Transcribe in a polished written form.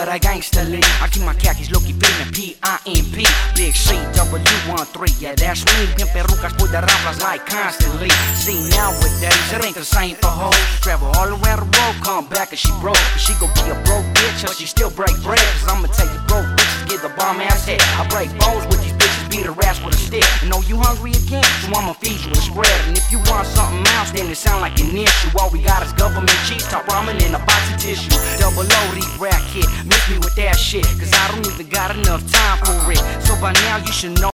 that gangsta lean. I keep my khakis low-key feeling P-I-M-P. Big C-W-1-3, yeah, that's me. Pimp perucas, pull the raffles like constantly. See, nowadays, it ain't the same for hoes. Travel all around the world, come back and she broke. She gon' be a broke bitch, but she still break bread. Cause I'ma tell you broke bitches get the bomb ass head. I break bones with these bitches, beat her ass with a stick. You know you hungry again, so I'ma feed you a spread. And if you want something else, then it sound like an issue. All we got is government cheese, top ramen, and a box of tissue. Double O, these rap kid, miss me with that shit, cause I don't even got enough time for it. So by now you should know